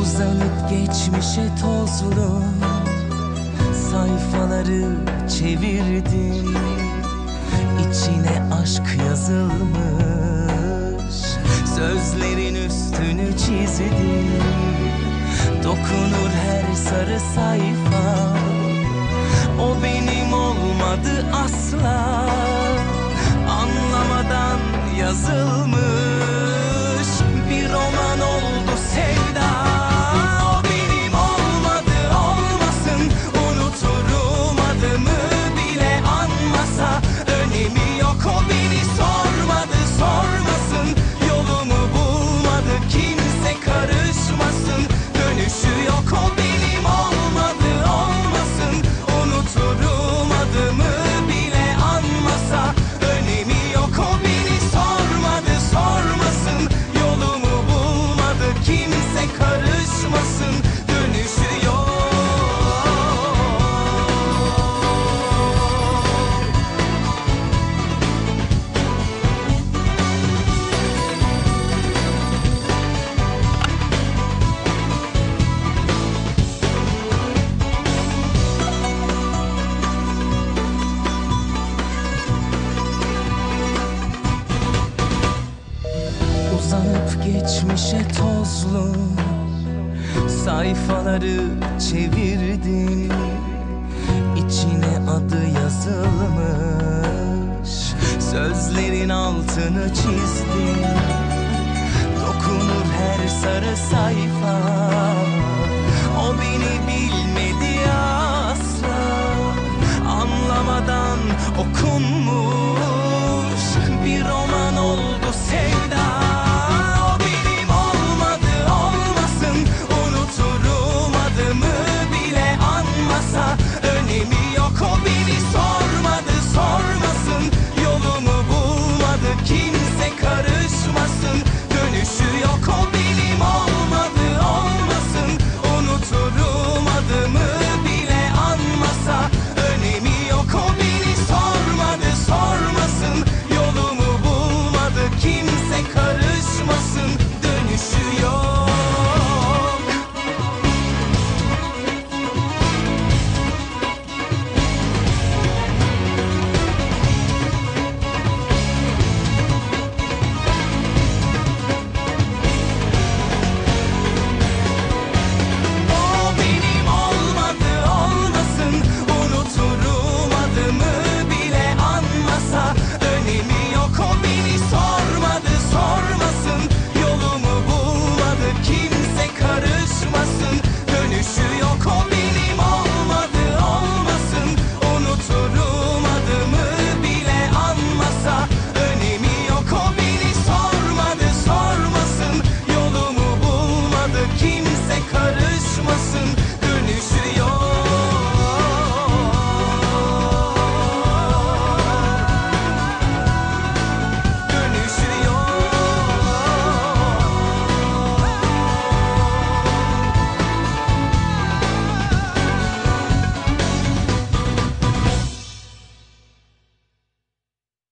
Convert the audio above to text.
Uzanıp geçmişe tozlu sayfaları çevirdim. İçine aşk yazılmış, sözlerin üstünü çizdim. Dokunur her sarı sayfa, o benim olmadı asla. Anlamadan yazılmış bir roman oldu sevda. O benim olmadı olmasın, unuturum adımı bile anmasa. Önemi yok, o beni sormadı sormasın. Yolumu bulmadı, kimse karışmasın. Dönüşü yok, o benim olmadı olmasın. Unuturum adımı bile anmasa. Önemi yok, o beni sormadı sormasın. Yolumu bulmadı, kimse karışmasın. Dönüşü yok. Uzanıp geçmişe tozlu sayfaları çevirdim. İçine adı yazılmış, sözlerin altını çizdim. Dokunur her sarı sayfa,